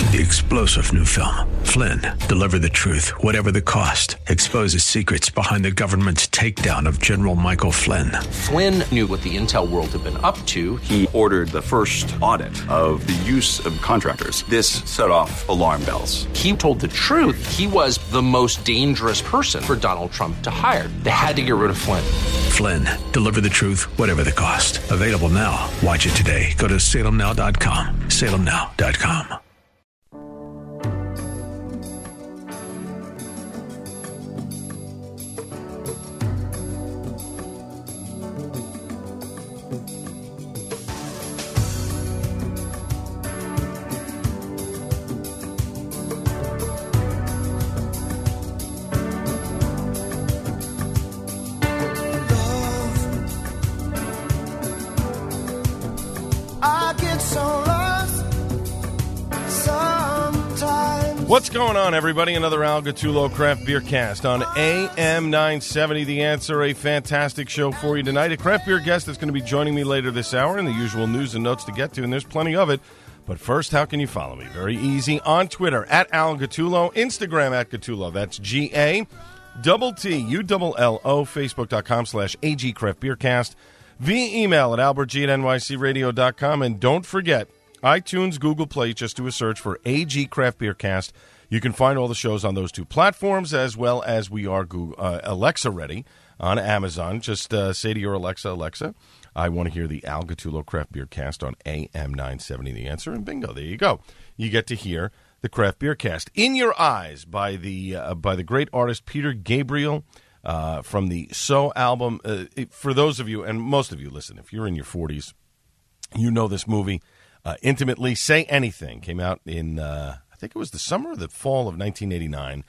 The explosive new film, Flynn, deliver the truth, whatever the cost. Exposes secrets behind the government's takedown of General Michael Flynn. Flynn knew what the intel world had been up to. He ordered the first audit of the use of contractors. This set off alarm bells. He told the truth. He was the most dangerous person for Donald Trump to hire. They had to get rid of Flynn. Flynn, deliver the truth, whatever the cost. Available now. Watch it today. Go to salemnow.com. salemnow.com. What's going on, everybody? Another Al Gattullo Craft Beer Cast on AM 970. The Answer, a fantastic show for you tonight. A craft beer guest that's going to be joining me later this hour, and the usual news and notes to get to, and there's plenty of it. But first, how can you follow me? Very easy. On Twitter, at Al Gattullo. Instagram, at Gattullo. That's GATTULLO. Facebook.com/AG Craft Beer Cast. Via email at albertg@nycradio.com. And don't forget, iTunes, Google Play, just do a search for AG Craft Beer Cast. You can find all the shows on those two platforms, as well as we are Alexa ready on Amazon. Just say to your Alexa, I want to hear the Al Gattullo Craft Beer Cast on AM 970 The Answer, and bingo, there you go. You get to hear the Craft Beer Cast. In Your Eyes by the great artist Peter Gabriel from the So album. For those of you, and most of you, listen, if you're in your 40s, you know this movie intimately. Say Anything came out in, I think it was the summer or the fall of 1989.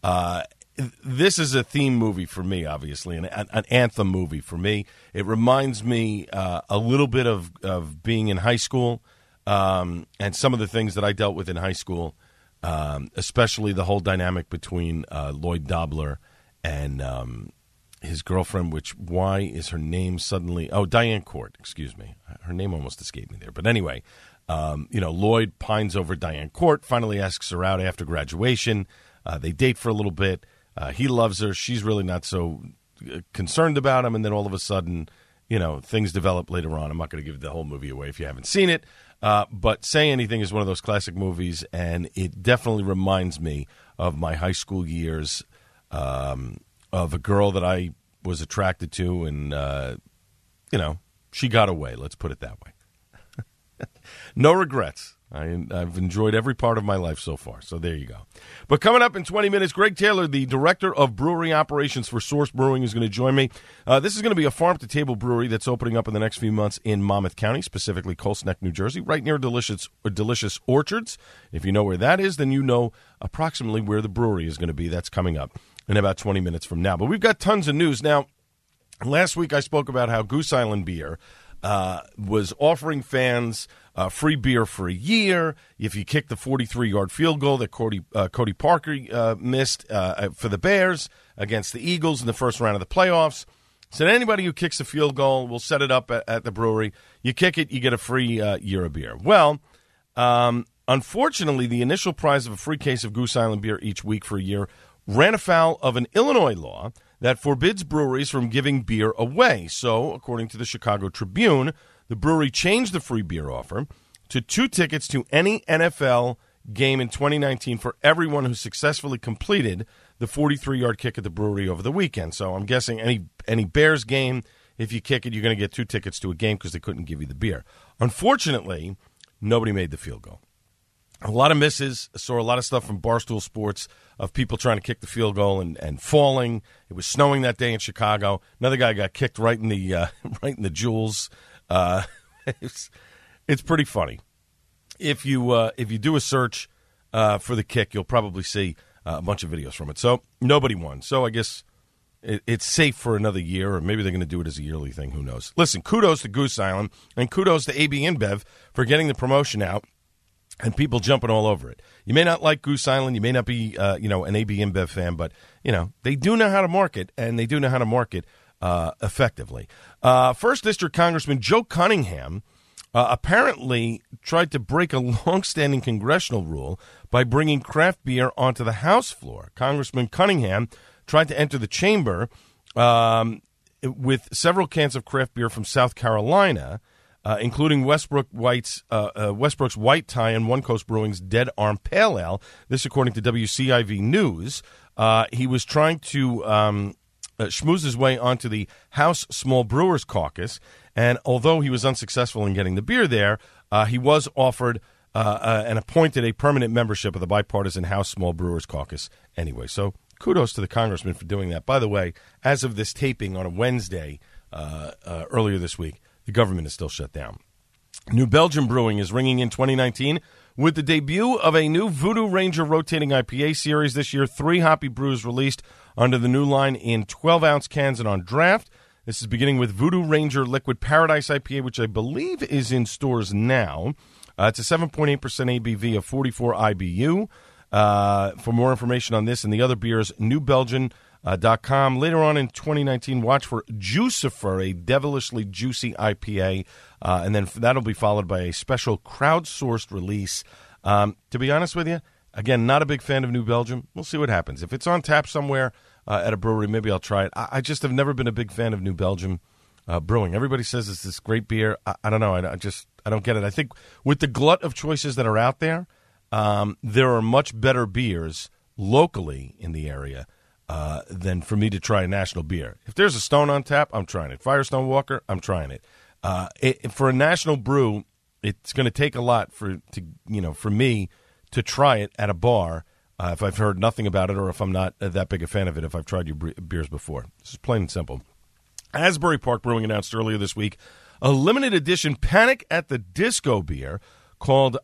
This is a theme movie for me, obviously, an anthem movie for me. It reminds me a little bit of being in high school and some of the things that I dealt with in high school, especially the whole dynamic between Lloyd Dobler and his girlfriend, why is her name suddenly... Oh, Diane Court, excuse me. Her name almost escaped me there. But anyway, Lloyd pines over Diane Court, finally asks her out after graduation. They date for a little bit. He loves her. She's really not so concerned about him. And then all of a sudden, things develop later on. I'm not going to give the whole movie away if you haven't seen it. But Say Anything is one of those classic movies, and it definitely reminds me of my high school years, of a girl that I was attracted to, and, she got away. Let's put it that way. No regrets. I've enjoyed every part of my life so far, so there you go. But coming up in 20 minutes, Greg Taylor, the director of brewery operations for Source Brewing, is going to join me. This is going to be a farm-to-table brewery that's opening up in the next few months in Monmouth County, specifically Colts Neck, New Jersey, right near Delicious Orchards. If you know where that is, then you know approximately where the brewery is going to be. That's coming up in about 20 minutes from now. But we've got tons of news. Now, last week I spoke about how Goose Island Beer was offering fans free beer for a year if you kick the 43-yard field goal that Cody Parker missed for the Bears against the Eagles in the first round of the playoffs. Said anybody who kicks a field goal, we'll set it up at the brewery. You kick it, you get a free year of beer. Well, unfortunately, the initial prize of a free case of Goose Island beer each week for a year ran afoul of an Illinois law that forbids breweries from giving beer away. So, according to the Chicago Tribune, the brewery changed the free beer offer to 2 tickets to any NFL game in 2019 for everyone who successfully completed the 43-yard kick at the brewery over the weekend. So I'm guessing any Bears game, if you kick it, you're going to get 2 tickets to a game because they couldn't give you the beer. Unfortunately, nobody made the field goal. A lot of misses. I saw a lot of stuff from Barstool Sports of people trying to kick the field goal and falling. It was snowing that day in Chicago. Another guy got kicked right in the jewels. It's pretty funny. If you do a search for the kick, you'll probably see a bunch of videos from it. So nobody won. So I guess it's safe for another year, or maybe they're going to do it as a yearly thing. Who knows? Listen, kudos to Goose Island, and kudos to AB InBev for getting the promotion out and people jumping all over it. You may not like Goose Island. You may not be, an AB InBev fan, but, they do know how to market, and they do know how to market effectively. First District Congressman Joe Cunningham apparently tried to break a longstanding congressional rule by bringing craft beer onto the House floor. Congressman Cunningham tried to enter the chamber with several cans of craft beer from South Carolina, including Westbrook's White Tie and One Coast Brewing's Dead Arm Pale Ale. This, according to WCIV News. He was trying to schmooze his way onto the House Small Brewers Caucus, and although he was unsuccessful in getting the beer there, he was offered and appointed a permanent membership of the bipartisan House Small Brewers Caucus anyway. So kudos to the congressman for doing that. By the way, as of this taping on a Wednesday earlier this week, the government is still shut down. New Belgium Brewing is ringing in 2019 with the debut of a new Voodoo Ranger rotating IPA series this year. 3 hoppy brews released under the new line in 12-ounce cans and on draft. This is beginning with Voodoo Ranger Liquid Paradise IPA, which I believe is in stores now. It's a 7.8% ABV of 44 IBU. For more information on this and the other beers, newbelgian.com. Later on in 2019, watch for Juicifer, a devilishly juicy IPA, and then that'll be followed by a special crowdsourced release. To be honest with you, again, not a big fan of New Belgium. We'll see what happens. If it's on tap somewhere at a brewery, maybe I'll try it. I just have never been a big fan of New Belgium brewing. Everybody says it's this great beer. I don't know. I don't get it. I think with the glut of choices that are out there, there are much better beers locally in the area than for me to try a national beer. If there's a Stone on tap, I'm trying it. Firestone Walker, I'm trying it. For a national brew, it's going to take a lot for me to try it at a bar if I've heard nothing about it or if I'm not that big a fan of it if I've tried your beers before. This is plain and simple. Asbury Park Brewing announced earlier this week a limited edition Panic at the Disco beer called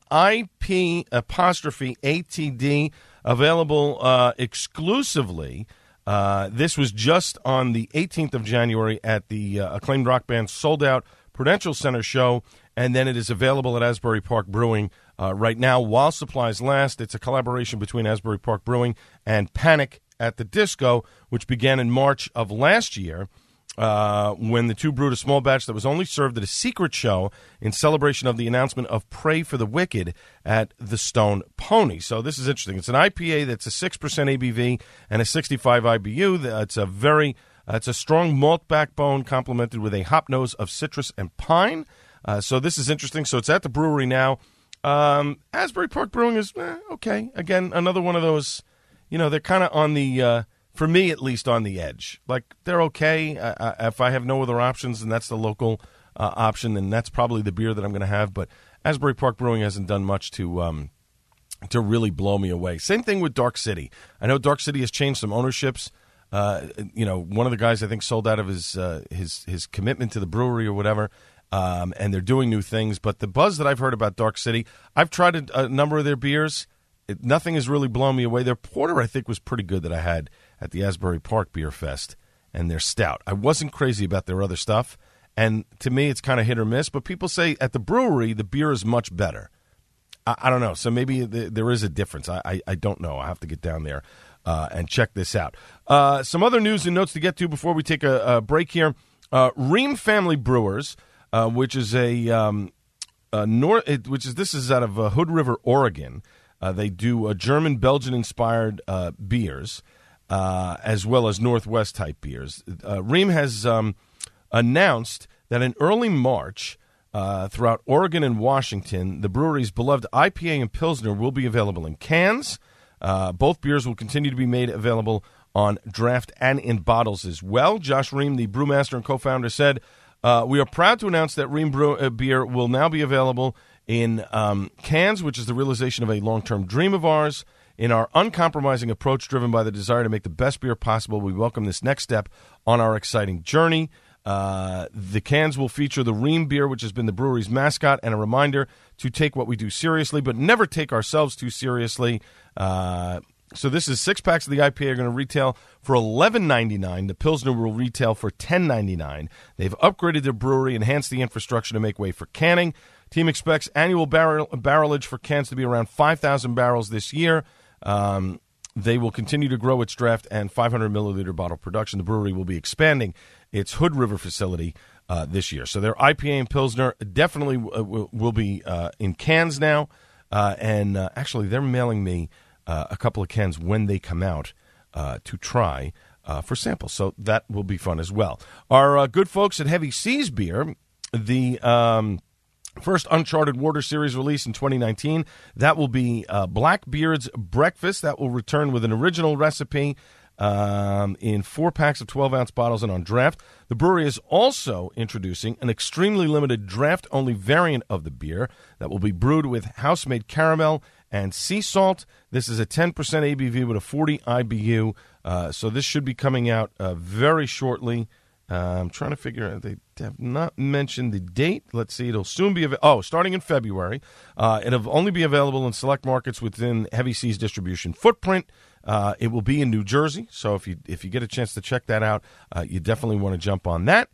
IP''ATD, available exclusively. This was just on the 18th of January at the acclaimed rock band Sold Out Prudential Center show, and then it is available at Asbury Park Brewing right now while supplies last. It's a collaboration between Asbury Park Brewing and Panic at the Disco, which began in March of last year. When the two brewed a small batch that was only served at a secret show in celebration of the announcement of Pray for the Wicked at the Stone Pony. So this is interesting. It's an IPA that's a 6% ABV and a 65 IBU. It's a strong malt backbone complemented with a hop nose of citrus and pine. So this is interesting. So it's at the brewery now. Asbury Park Brewing is okay. Again, another one of those, they're kind of on the... for me, at least, on the edge. Like, they're okay. If I have no other options and that's the local option, then that's probably the beer that I'm going to have. But Asbury Park Brewing hasn't done much to really blow me away. Same thing with Dark City. I know Dark City has changed some ownerships. One of the guys, I think, sold out of his commitment to the brewery or whatever, and they're doing new things. But the buzz that I've heard about Dark City, I've tried a number of their beers. Nothing has really blown me away. Their porter, I think, was pretty good that I had at the Asbury Park Beer Fest, and their stout. I wasn't crazy about their other stuff, and to me it's kind of hit or miss, but people say at the brewery the beer is much better. I don't know, so maybe there is a difference. I don't know. I'll have to get down there and check this out. Some other news and notes to get to before we take a break here. Ream Family Brewers, this is out of Hood River, Oregon. They do German, Belgian-inspired beers, as well as Northwest-type beers. Ream has announced that in early March, throughout Oregon and Washington, the brewery's beloved IPA and Pilsner will be available in cans. Both beers will continue to be made available on draft and in bottles as well. Josh Ream, the brewmaster and co-founder, said, "We are proud to announce that Ream beer will now be available in cans, which is the realization of a long-term dream of ours. In our uncompromising approach driven by the desire to make the best beer possible, we welcome this next step on our exciting journey." The cans will feature the Ream beer, which has been the brewery's mascot, and a reminder to take what we do seriously, but never take ourselves too seriously. So this is 6 packs of the IPA are going to retail for $11.99. The Pilsner will retail for $10.99. They've upgraded their brewery, enhanced the infrastructure to make way for canning. Team expects annual barrelage for cans to be around 5,000 barrels this year. They will continue to grow its draft and 500-milliliter bottle production. The brewery will be expanding its Hood River facility this year. So their IPA and Pilsner definitely will be in cans now. And actually, they're mailing me a couple of cans when they come out to try for samples. So that will be fun as well. Our good folks at Heavy Seas Beer, the first Uncharted Water Series release in 2019, that will be Blackbeard's Breakfast. That will return with an original recipe in 4 packs of 12-ounce bottles and on draft. The brewery is also introducing an extremely limited draft-only variant of the beer that will be brewed with house-made caramel and sea salt. This is a 10% ABV with a 40 IBU, so this should be coming out very shortly. I'm trying to figure out, they have not mentioned the date. Let's see, it'll soon be starting in February. It'll only be available in select markets within Heavy Seas distribution footprint. It will be in New Jersey, so if you get a chance to check that out, you definitely want to jump on that.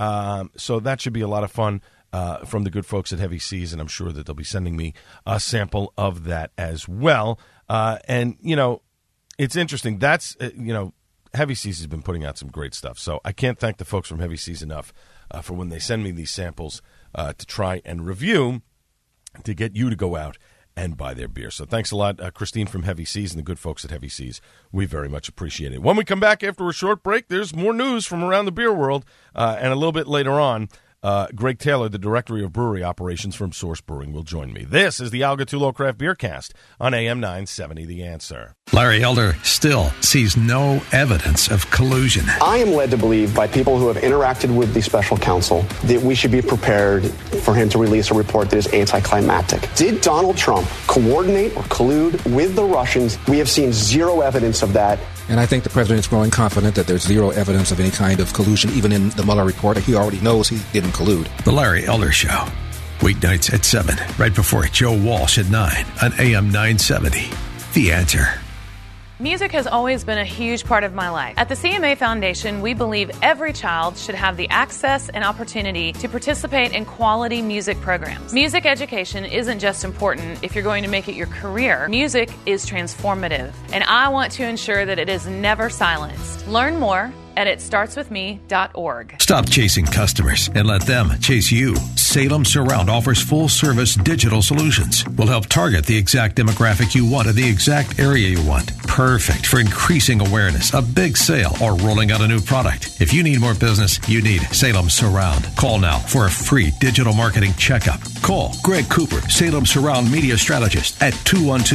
So that should be a lot of fun from the good folks at Heavy Seas, and I'm sure that they'll be sending me a sample of that as well. And, it's interesting. That's, Heavy Seas has been putting out some great stuff, so I can't thank the folks from Heavy Seas enough for when they send me these samples to try and review to get you to go out and buy their beer. So thanks a lot, Christine from Heavy Seas and the good folks at Heavy Seas. We very much appreciate it. When we come back after a short break, there's more news from around the beer world, and a little bit later on, Greg Taylor, the Director of Brewery Operations from Source Brewing, will join me. This is the Al Gattullo Craft Beer Cast on AM 970 The Answer. Larry Elder still sees no evidence of collusion. I am led to believe by people who have interacted with the special counsel that we should be prepared for him to release a report that is anticlimactic. Did Donald Trump coordinate or collude with the Russians? We have seen zero evidence of that. And I think the president is growing confident that there's zero evidence of any kind of collusion, even in the Mueller report. He already knows he didn't collude. The Larry Elder Show. Weeknights at 7, right before Joe Walsh at 9 on AM 970. The Answer. Music has always been a huge part of my life. At the CMA Foundation, we believe every child should have the access and opportunity to participate in quality music programs. Music education isn't just important if you're going to make it your career. Music is transformative, and I want to ensure that it is never silenced. Learn more at itstartswithme.org. Stop chasing customers and let them chase you. Salem Surround offers full-service digital solutions. We'll help target the exact demographic you want in the exact area you want. Perfect for increasing awareness, a big sale, or rolling out a new product. If you need more business, you need Salem Surround. Call now for a free digital marketing checkup. Call Greg Cooper, Salem Surround Media Strategist at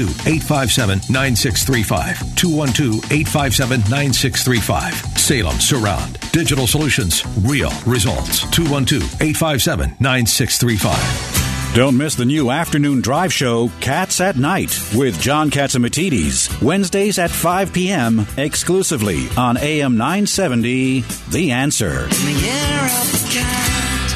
212-857-9635. 212-857-9635. Salem Surround. Digital solutions, real results. 212-857-9635. Don't miss the new afternoon drive show, Cats at Night, with John Catsimatidis, Wednesdays at 5 p.m., exclusively on AM 970, The Answer. In the year of the cat.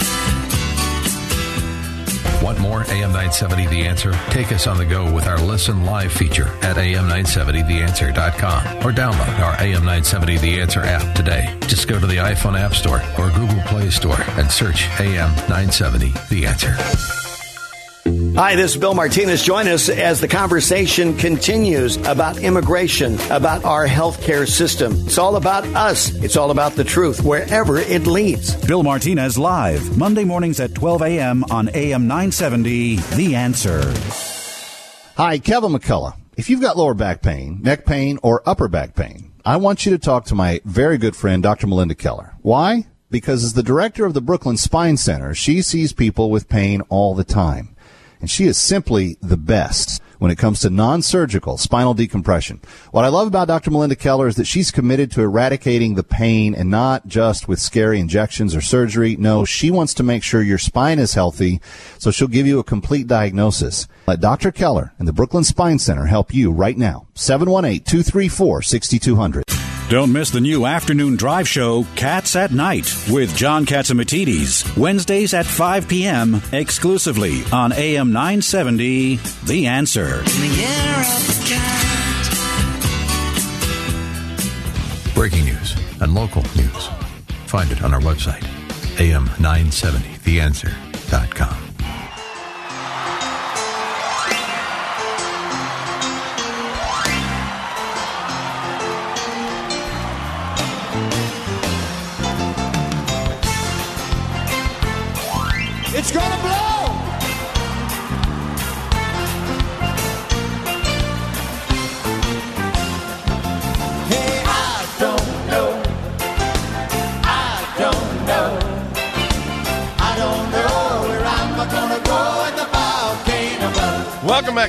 Want more AM 970 The Answer? Take us on the go with our Listen Live feature at am970theanswer.com or download our AM 970 The Answer app today. Just go to the iPhone App Store or Google Play Store and search AM 970 The Answer. Hi, this is Bill Martinez. Join us as the conversation continues about immigration, about our healthcare system. It's all about us. It's all about the truth, wherever it leads. Bill Martinez live, Monday mornings at 12 a.m. on AM 970, The Answer. Hi, Kevin McCullough. If you've got lower back pain, neck pain, or upper back pain, I want you to talk to my very good friend, Dr. Melinda Keller. Why? Because as the director of the Brooklyn Spine Center, she sees people with pain all the time. And she is simply the best when it comes to non-surgical spinal decompression. What I love about Dr. Melinda Keller is that she's committed to eradicating the pain, and not just with scary injections or surgery. No, she wants to make sure your spine is healthy, so she'll give you a complete diagnosis. Let Dr. Keller and the Brooklyn Spine Center help you right now. 718-234-6200. Don't miss the new afternoon drive show, Cats at Night, with John Catsimatidis, Wednesdays at 5 p.m., exclusively on AM 970, The Answer. In the year of the cat. Breaking news and local news. Find it on our website, am970theanswer.com.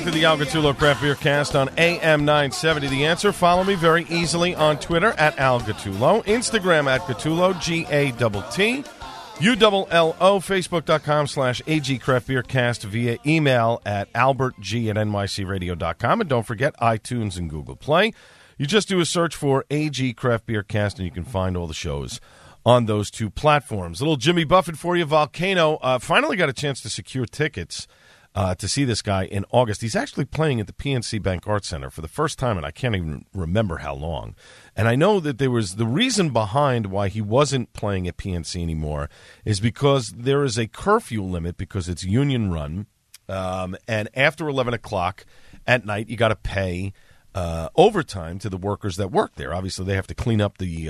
back to the Al Gattullo Craft Beer Cast on AM 970. The Answer. Follow me very easily on Twitter at Al Gattullo, Instagram at Gattullo, G-A-T-T, U-L-L-O, Facebook.com/AG Craft Beer Cast, via email at albertg@nycradio.com. And don't forget iTunes and Google Play. You just do a search for AG Craft Beer Cast, and you can find all the shows on those two platforms. A little Jimmy Buffett for you. Volcano finally got a chance to secure tickets to see this guy in August. He's actually playing at the PNC Bank Arts Center for the first time, and I can't even remember how long. And I know that there was the reason behind why he wasn't playing at PNC anymore is because there is a curfew limit because it's union run, and after 11 o'clock at night, you got to pay overtime to the workers that work there. Obviously, they have to clean up the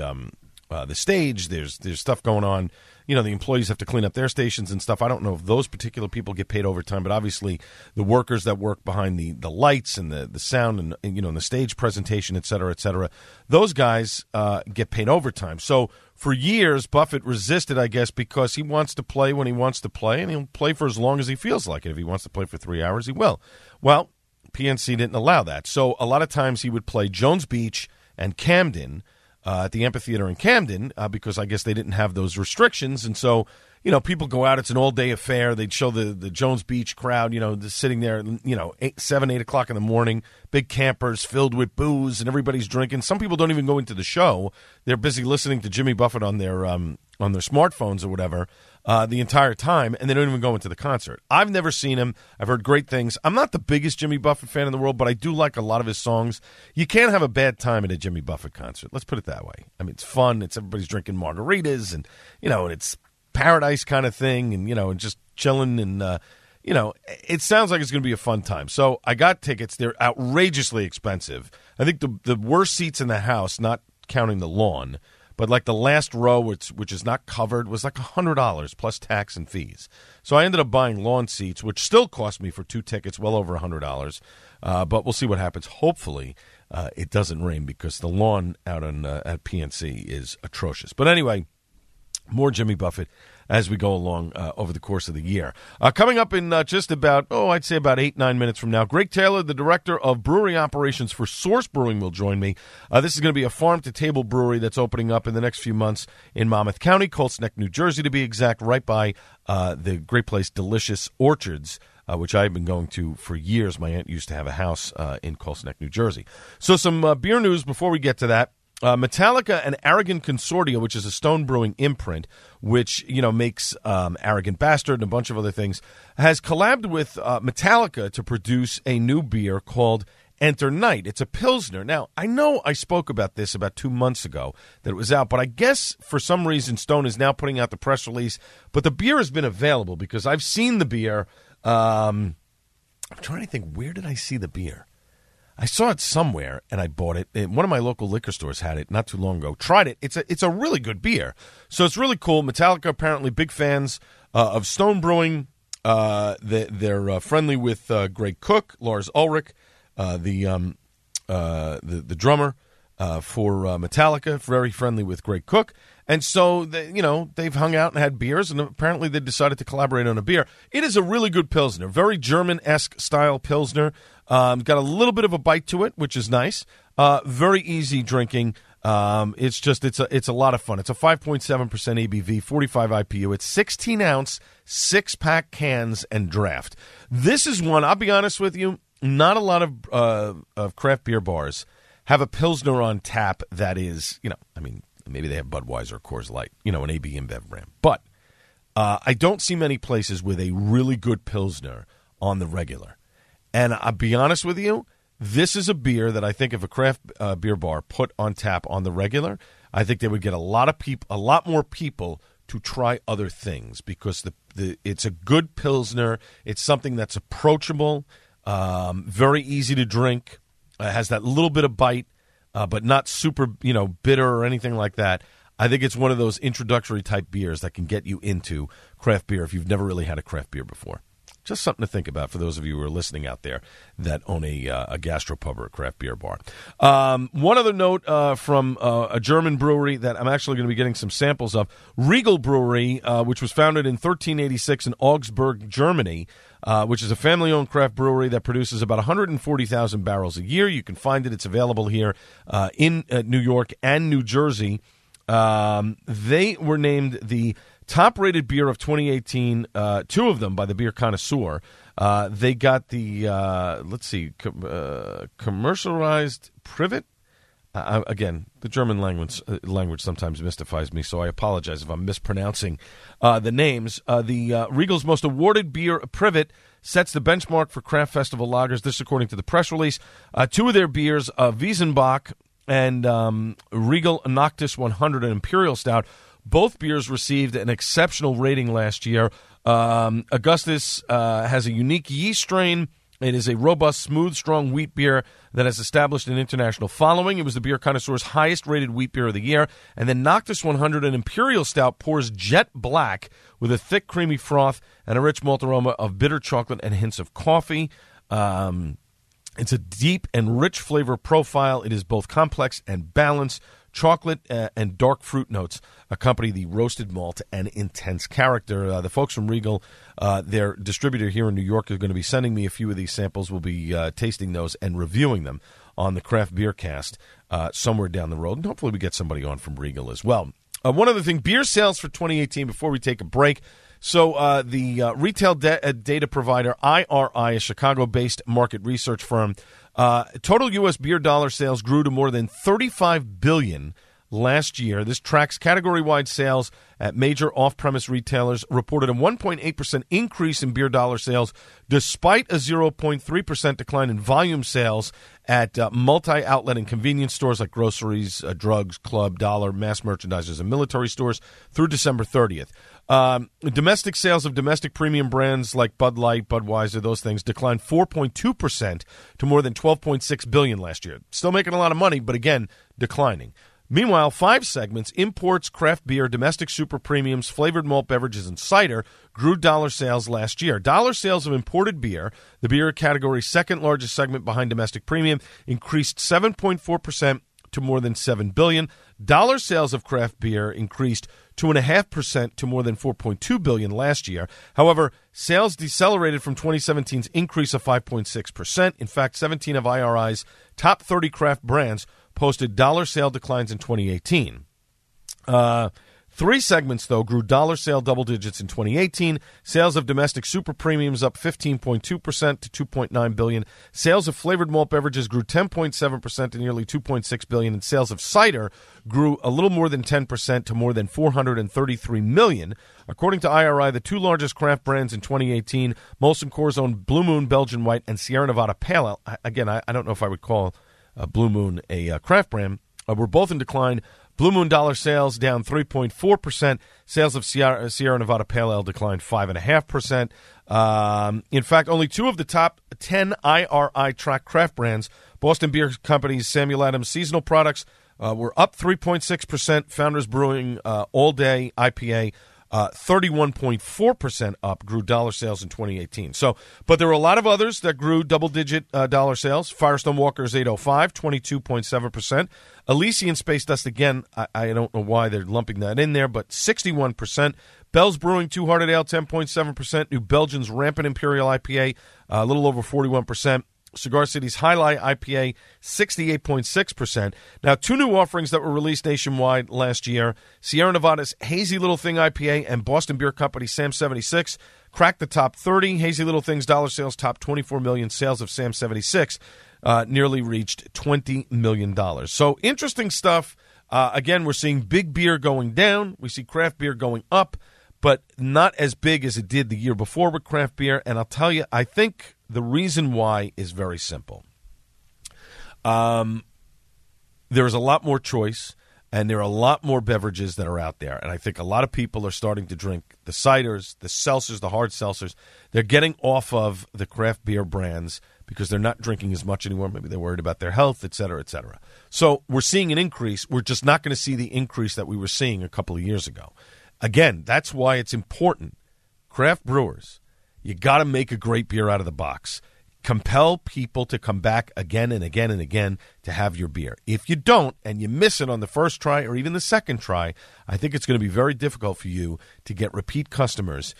stage. There's stuff going on. You know, the employees have to clean up their stations and stuff. I don't know if those particular people get paid overtime, but obviously the workers that work behind the lights and the sound and you know, and the stage presentation, et cetera, those guys get paid overtime. So for years, Buffett resisted, I guess, because he wants to play when he wants to play, and he'll play for as long as he feels like it. If he wants to play for 3 hours, he will. Well, PNC didn't allow that. So a lot of times he would play Jones Beach and Camden, at the amphitheater in Camden, because I guess they didn't have those restrictions. And so, you know, people go out. It's an all-day affair. They'd show the Jones Beach crowd, you know, sitting there, you know, 7, 8 o'clock in the morning, big campers filled with booze, and everybody's drinking. Some people don't even go into the show. They're busy listening to Jimmy Buffett on their smartphones or whatever the entire time, and they don't even go into the concert. I've never seen him. I've heard great things. I'm not the biggest Jimmy Buffett fan in the world, but I do like a lot of his songs. You can't have a bad time at a Jimmy Buffett concert. Let's put it that way. I mean, it's fun. It's everybody's drinking margaritas, and, you know, and it's paradise kind of thing, and, you know, and just chilling, and, you know, it sounds like it's going to be a fun time. So I got tickets. They're outrageously expensive. I think the worst seats in the house, not counting the lawn, but like the last row, which is not covered, was like $100 plus tax and fees. So I ended up buying lawn seats, which still cost me for 2 tickets well over $100. But we'll see what happens. Hopefully it doesn't rain, because the lawn out at PNC is atrocious. But anyway, more Jimmy Buffett as we go along over the course of the year. Coming up in just about, I'd say about 8-9 minutes from now, Greg Taylor, the director of brewery operations for Source Brewing, will join me. This is going to be a farm-to-table brewery that's opening up in the next few months in Monmouth County, Colts Neck, New Jersey, to be exact, right by the great place Delicious Orchards, which I've been going to for years. My aunt used to have a house in Colts Neck, New Jersey. So some beer news before we get to that. Metallica and Arrogant Consortia, which is a Stone Brewing imprint, which, you know, makes Arrogant Bastard and a bunch of other things, has collabed with Metallica to produce a new beer called Enter Night. It's a Pilsner. Now, I know I spoke about this about 2 months ago, that it was out, but I guess for some reason Stone is now putting out the press release. But the beer has been available, because I've seen the beer. I'm trying to think, where did I see the beer? I saw it somewhere, and I bought it. One of my local liquor stores had it not too long ago. Tried it. It's a really good beer. So it's really cool. Metallica, apparently big fans of Stone Brewing. They're friendly with Greg Cook, Lars Ulrich, the drummer for Metallica, very friendly with Greg Cook. And so, they've hung out and had beers, and apparently they decided to collaborate on a beer. It is a really good Pilsner, very German-esque style Pilsner. Got a little bit of a bite to it, which is nice. Very easy drinking. It's a lot of fun. It's a 5.7% ABV, 45 IPU. It's 16-ounce, 6-pack cans and draft. This is one, I'll be honest with you, not a lot of craft beer bars have a Pilsner on tap that is, maybe they have Budweiser or Coors Light, an AB InBev brand. But I don't see many places with a really good Pilsner on the regular. And I'll be honest with you, this is a beer that I think if a craft beer bar put on tap on the regular, I think they would get a lot more people to try other things, because it's a good Pilsner. It's something that's approachable, very easy to drink, has that little bit of bite, but not super, bitter or anything like that. I think it's one of those introductory type beers that can get you into craft beer if you've never really had a craft beer before. Just something to think about for those of you who are listening out there that own a gastropub or a craft beer bar. One other note from a German brewery that I'm actually going to be getting some samples of, Regal Brewery, which was founded in 1386 in Augsburg, Germany. which is a family-owned craft brewery that produces about 140,000 barrels a year. You can find it. It's available here in New York and New Jersey. They were named the top-rated beer of 2018, two of them by the Beer Connoisseur. They got the, commercialized privet. Again, the German language sometimes mystifies me, so I apologize if I'm mispronouncing the names. The Regal's most awarded beer, Privet, sets the benchmark for craft festival lagers. This, according to the press release. Two of their beers, Wiesenbach and Regal Noctis 100, an Imperial Stout, both beers received an exceptional rating last year. Augustus has a unique yeast strain. It is a robust, smooth, strong wheat beer that has established an international following. It was the Beer Connoisseur's highest-rated wheat beer of the year. And then Noctis 100, an Imperial Stout, pours jet black with a thick, creamy froth and a rich malt aroma of bitter chocolate and hints of coffee. It's a deep and rich flavor profile. It is both complex and balanced. Chocolate and dark fruit notes accompany the roasted malt and intense character. The folks from Regal, their distributor here in New York, are going to be sending me a few of these samples. We'll be tasting those and reviewing them on the Craft Beer Cast somewhere down the road. And hopefully we get somebody on from Regal as well. One other thing, beer sales for 2018 before we take a break. So the retail data provider IRI, a Chicago-based market research firm, total U.S. beer dollar sales grew to more than $35 billion last year. This tracks category-wide sales at major off-premise retailers, reported a 1.8% increase in beer dollar sales, despite a 0.3% decline in volume sales at multi-outlet and convenience stores like groceries, drugs, club, dollar, mass merchandisers, and military stores through December 30th. Domestic sales of domestic premium brands like Bud Light, Budweiser, those things declined 4.2% to more than $12.6 billion last year. Still making a lot of money, but again, declining. Meanwhile, 5 segments, imports, craft beer, domestic super premiums, flavored malt beverages, and cider, grew dollar sales last year. Dollar sales of imported beer, the beer category's second largest segment behind domestic premium, increased 7.4% to more than $7 billion. Dollar sales of craft beer increased 2.5% to more than $4.2 billion last year. However, sales decelerated from 2017's increase of 5.6%. In fact, 17 of IRI's top 30 craft brands posted dollar sale declines in 2018. 3 segments, though, grew dollar sale double digits in 2018. Sales of domestic super premiums up 15.2% to $2.9 billion. Sales of flavored malt beverages grew 10.7% to nearly $2.6 billion. And sales of cider grew a little more than 10% to more than $433 million. According to IRI, the 2 largest craft brands in 2018, Molson Coors own Blue Moon Belgian White and Sierra Nevada Pale Ale. Again, I don't know if I would call Blue Moon a craft brand. Were both in decline. Blue Moon dollar sales down 3.4%. Sales of Sierra Nevada Pale Ale declined 5.5%. In fact, only 2 of the top 10 IRI track craft brands, Boston Beer Company's Samuel Adams seasonal products, were up 3.6%. Founders Brewing All Day IPA, 31.4% up, grew dollar sales in 2018. So, but there were a lot of others that grew double-digit dollar sales. Firestone Walker's 805, 22.7%. Elysian Space Dust, again, I don't know why they're lumping that in there, but 61%. Bell's Brewing Two Hearted Ale, 10.7%. New Belgium's Rampant Imperial IPA, a little over 41%. Cigar City's High Life IPA, 68.6%. Now, 2 new offerings that were released nationwide last year, Sierra Nevada's Hazy Little Thing IPA and Boston Beer Company's Sam 76 cracked the top 30. Hazy Little Thing's dollar sales topped $24 million. Sales of Sam 76 nearly reached $20 million. So, interesting stuff. Again, we're seeing big beer going down. We see craft beer going up, but not as big as it did the year before with craft beer. And I'll tell you, I think the reason why is very simple. There is a lot more choice, and there are a lot more beverages that are out there. And I think a lot of people are starting to drink the ciders, the seltzers, the hard seltzers. They're getting off of the craft beer brands because they're not drinking as much anymore. Maybe they're worried about their health, et cetera, et cetera. So we're seeing an increase. We're just not going to see the increase that we were seeing a couple of years ago. Again, that's why it's important. Craft brewers, you got to make a great beer out of the box. Compel people to come back again and again and again to have your beer. If you don't, and you miss it on the first try or even the second try, I think it's going to be very difficult for you to get repeat customers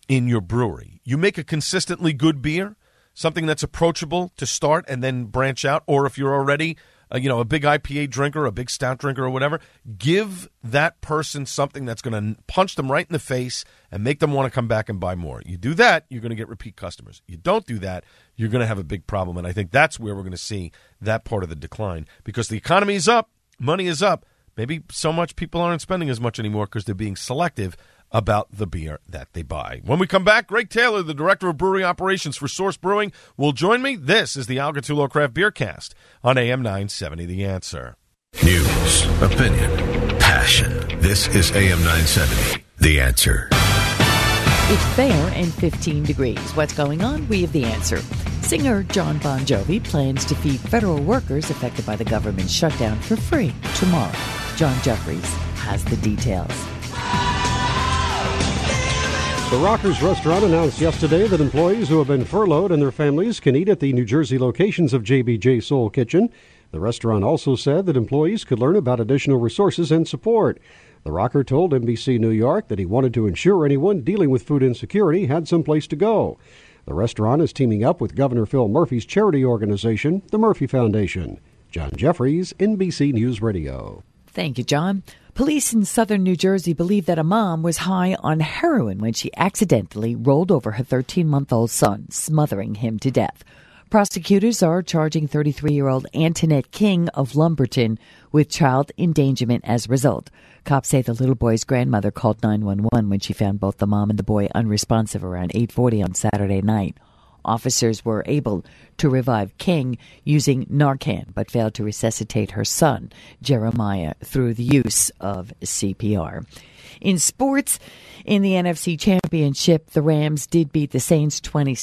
in your brewery. You make a consistently good beer, something that's approachable to start and then branch out. Or if you're already a big IPA drinker, a big stout drinker or whatever, give that person something that's going to punch them right in the face and make them want to come back and buy more. You do that, you're going to get repeat customers. You don't do that, you're going to have a big problem. And I think that's where we're going to see that part of the decline, because the economy is up, money is up. Maybe so much people aren't spending as much anymore because they're being selective about the beer that they buy. When we come back, Greg Taylor, the Director of Brewery Operations for Source Brewing, will join me. This is the Al Gattullo Craft Beer Cast on AM 970 The Answer. News, opinion, passion. This is AM 970 The Answer. It's fair and 15 degrees. What's going on? We have the answer. Singer Jon Bon Jovi plans to feed federal workers affected by the government shutdown for free tomorrow. John Jeffries has the details. The Rockers restaurant announced yesterday that employees who have been furloughed and their families can eat at the New Jersey locations of JBJ Soul Kitchen. The restaurant also said that employees could learn about additional resources and support. The Rocker told NBC New York that he wanted to ensure anyone dealing with food insecurity had some place to go. The restaurant is teaming up with Governor Phil Murphy's charity organization, the Murphy Foundation. John Jeffries, NBC News Radio. Thank you, John. Police in southern New Jersey believe that a mom was high on heroin when she accidentally rolled over her 13-month-old son, smothering him to death. Prosecutors are charging 33-year-old Antoinette King of Lumberton with child endangerment as a result. Cops say the little boy's grandmother called 911 when she found both the mom and the boy unresponsive around 8:40 on Saturday night. Officers were able to revive King using Narcan, but failed to resuscitate her son, Jeremiah, through the use of CPR. In sports, in the NFC Championship, the Rams did beat the Saints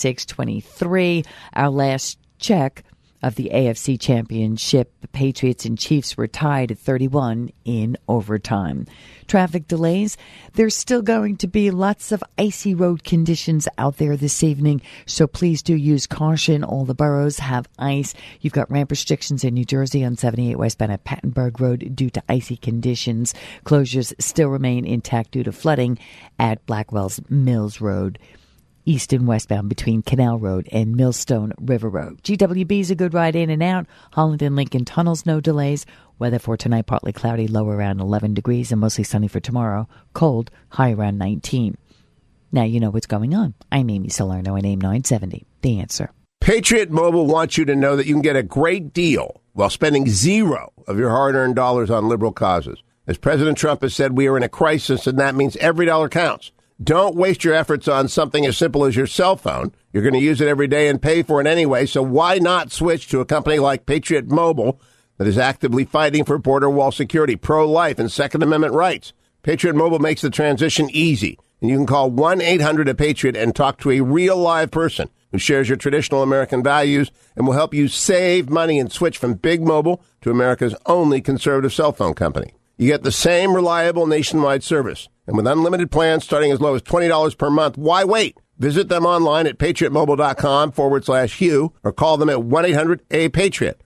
26-23. Our last check of the AFC Championship, the Patriots and Chiefs were tied at 31 in overtime. Traffic delays. There's still going to be lots of icy road conditions out there this evening, so please do use caution. All the boroughs have ice. You've got ramp restrictions in New Jersey on 78 westbound at Pattenberg Road due to icy conditions. Closures still remain intact due to flooding at Blackwell's Mills Road, east and westbound between Canal Road and Millstone River Road. GWB is a good ride in and out. Holland and Lincoln Tunnels, no delays. Weather for tonight, partly cloudy, low around 11 degrees, and mostly sunny for tomorrow. Cold, high around 19. Now you know what's going on. I'm Amy Salerno and AM 970, The Answer. Patriot Mobile wants you to know that you can get a great deal while spending zero of your hard-earned dollars on liberal causes. As President Trump has said, we are in a crisis, and that means every dollar counts. Don't waste your efforts on something as simple as your cell phone. You're going to use it every day and pay for it anyway, so why not switch to a company like Patriot Mobile that is actively fighting for border wall security, pro-life, and Second Amendment rights? Patriot Mobile makes the transition easy, and you can call 1-800-PATRIOT and talk to a real live person who shares your traditional American values and will help you save money and switch from Big Mobile to America's only conservative cell phone company. You get the same reliable nationwide service. And with unlimited plans starting as low as $20 per month, why wait? Visit them online at patriotmobile.com/Hugh or call them at 1-800-A-PATRIOT,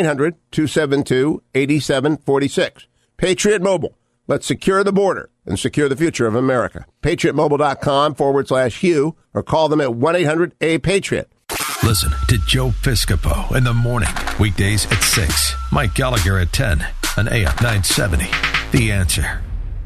1-800-272-8746. Patriot Mobile. Let's secure the border and secure the future of America. patriotmobile.com/Hugh or call them at 1-800-A-PATRIOT. Listen to Joe Piscopo in the morning, weekdays at 6. Mike Gallagher at 10 on AM 970. The Answer.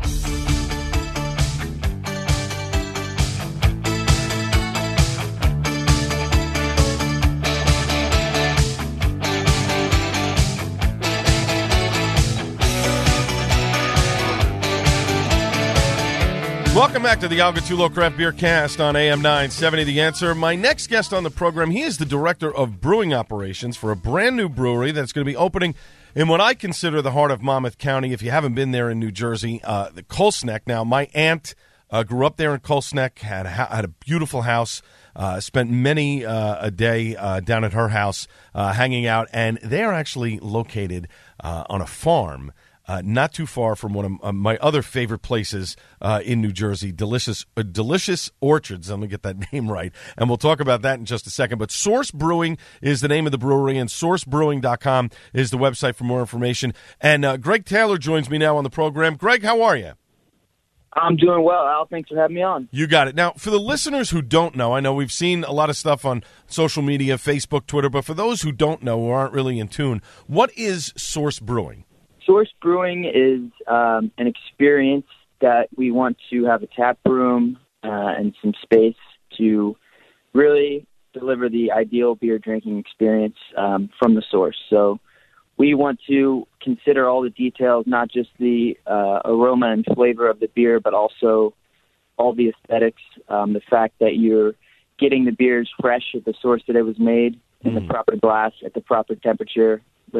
Welcome back to the Al Gattullo Craft Beer Cast on AM 970 The Answer. My next guest on the program, he is the Director of Brewing Operations for a brand new brewery that's going to be opening in what I consider the heart of Monmouth County. If you haven't been there in New Jersey, the Colsneck. Now, my aunt grew up there in Colsneck, had a beautiful house, spent many a day down at her house hanging out, and they are actually located on a farm not too far from one of my other favorite places in New Jersey, Delicious Orchards. I'm going to get that name right, and we'll talk about that in just a second. But Source Brewing is the name of the brewery, and sourcebrewing.com is the website for more information. And Greg Taylor joins me now on the program. Greg, how are you? I'm doing well, Al. Thanks for having me on. You got it. Now, for the listeners who don't know, I know we've seen a lot of stuff on social media, Facebook, Twitter, but for those who don't know or aren't really in tune, what is Source Brewing? Source Brewing is an experience that we want to have a tap room and some space to really deliver the ideal beer drinking experience from the source. So we want to consider all the details, not just the aroma and flavor of the beer, but also all the aesthetics, the fact that you're getting the beers fresh at the source that it was made in the proper glass at the proper temperature with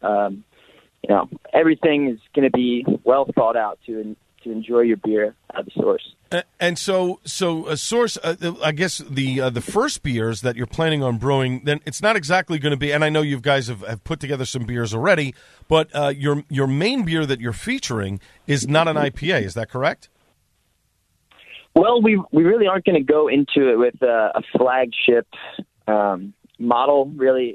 everything is going to be well thought out to enjoy your beer at the source. And so a source, I guess the first beers that you're planning on brewing, then it's not exactly going to be, and I know you guys have put together some beers already, but your main beer that you're featuring is not an IPA, is that correct? Well, we really aren't going to go into it with a flagship model, really,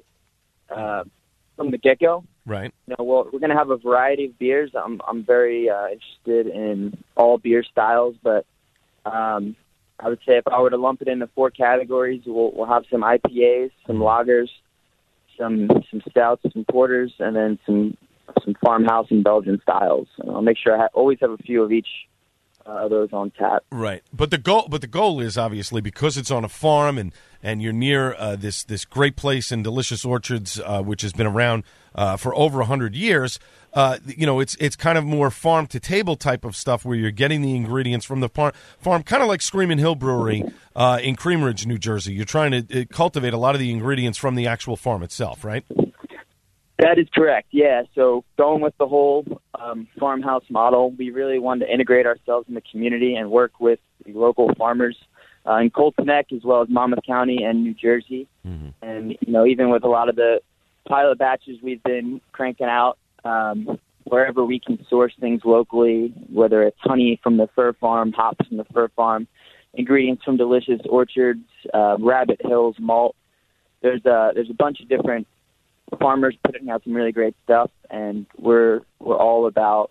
from the get-go. Right. We're going to have a variety of beers. I'm very interested in all beer styles, but I would say if I were to lump it into 4 categories, we'll have some IPAs, some lagers, some stouts, some porters, and then some farmhouse and Belgian styles. And I'll make sure I always have a few of each of those on tap. Right. But the goal is obviously, because it's on a farm and you're near this great place in Delicious Orchards, which has been around for over 100 years. It's kind of more farm to table type of stuff where you're getting the ingredients from the farm, kind of like Screamin' Hill Brewery in Cream Ridge, New Jersey. You're trying to cultivate a lot of the ingredients from the actual farm itself, right? That is correct, yeah. So going with the whole farmhouse model, we really wanted to integrate ourselves in the community and work with the local farmers in Colts Neck as well as Monmouth County and New Jersey. Mm-hmm. And, even with a lot of the pilot batches we've been cranking out, wherever we can source things locally, whether it's honey from the fir farm, hops from the fir farm, ingredients from Delicious Orchards, Rabbit Hills malt. There's a bunch of different farmers putting out some really great stuff, and we're all about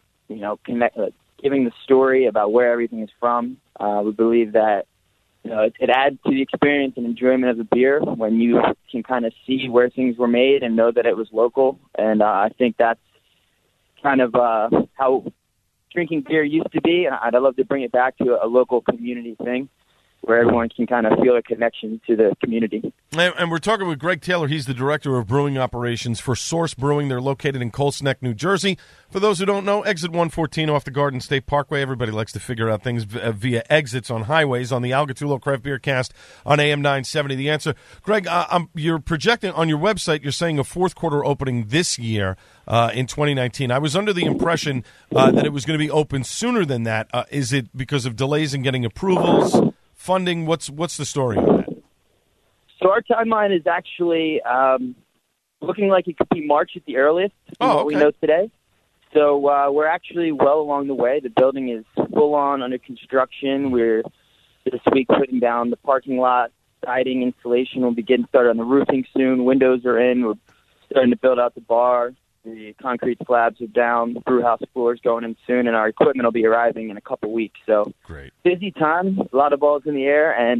giving the story about where everything is from. We believe that it adds to the experience and enjoyment of the beer when you can kind of see where things were made and know that it was local. And I think that's kind of how drinking beer used to be, and I'd love to bring it back to a local community thing where everyone can kind of feel a connection to the community. And we're talking with Greg Taylor. He's the Director of Brewing Operations for Source Brewing. They're located in Colts Neck, New Jersey. For those who don't know, exit 114 off the Garden State Parkway. Everybody likes to figure out things via exits on highways. On the Al Gattullo Craft Beer Cast on AM 970. The Answer. Greg, you're projecting on your website, you're saying a fourth quarter opening this year in 2019. I was under the impression that it was going to be open sooner than that. Is it because of delays in getting approvals? Funding, what's the story on that? So our timeline is actually looking like it could be March at the earliest, from what we know today. So we're actually well along the way. The building is full on under construction. We're this week putting down the parking lot, siding, insulation will be getting started on the roofing soon. Windows are in. We're starting to build out the bar. The concrete slabs are down. The brew house floor is going in soon, and our equipment will be arriving in a couple weeks. So great, busy time, a lot of balls in the air, and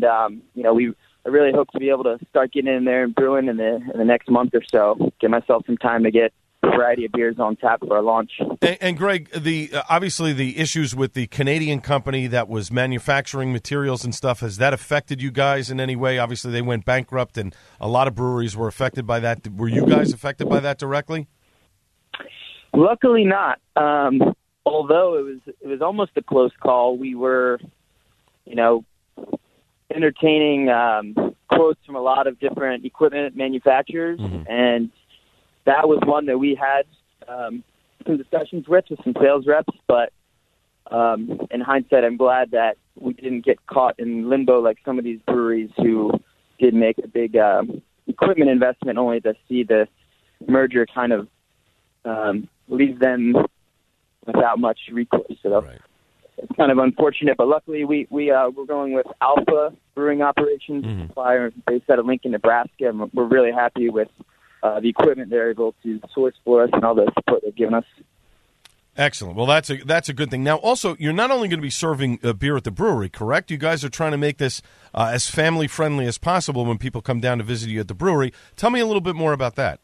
I really hope to be able to start getting in there and brewing in the next month or so. Give myself some time to get a variety of beers on tap for our launch. And Greg, obviously the issues with the Canadian company that was manufacturing materials and stuff, has that affected you guys in any way? Obviously they went bankrupt, and a lot of breweries were affected by that. Were you guys affected by that directly? Luckily not. Although it was almost a close call. We were, entertaining quotes from a lot of different equipment manufacturers, and that was one that we had some discussions with some sales reps. But in hindsight, I'm glad that we didn't get caught in limbo like some of these breweries who did make a big equipment investment only to see the merger kind of leave them without much recourse. So it's kind of unfortunate, but luckily we're going with Alpha Brewing Operations, supplier based out of Lincoln, Nebraska, and we're really happy with the equipment they're able to source for us and all the support they've given us. Excellent. Well, that's a good thing. Now, also, you're not only going to be serving beer at the brewery, correct? You guys are trying to make this as family-friendly as possible when people come down to visit you at the brewery. Tell me a little bit more about that.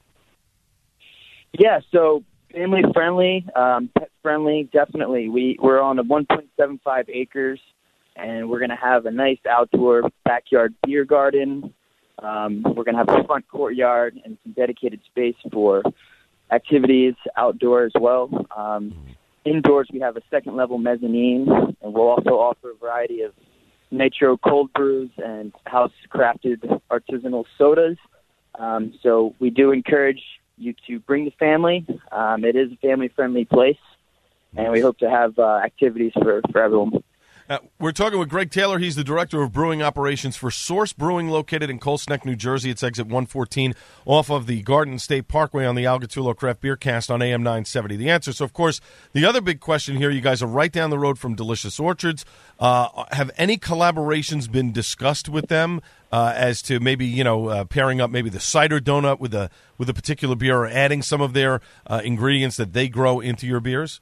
Yeah, so family-friendly, pet-friendly, definitely. We're on a 1.75 acres, and we're going to have a nice outdoor backyard beer garden. We're going to have a front courtyard and some dedicated space for activities outdoors as well. Indoors, we have a second-level mezzanine, and we'll also offer a variety of nitro cold brews and house-crafted artisanal sodas. So we do encourage you to bring the family. It is a family-friendly place, and we hope to have activities for everyone. We're talking with Greg Taylor. He's the Director of Brewing Operations for Source Brewing, located in Coles Neck, New Jersey. It's exit 114 off of the Garden State Parkway on the Algatulo Craft Beer Cast on AM 970. The answer. So, of course, the other big question here, you guys are right down the road from Delicious Orchards. Have any collaborations been discussed with them as to maybe, pairing up maybe the cider donut with a particular beer or adding some of their ingredients that they grow into your beers?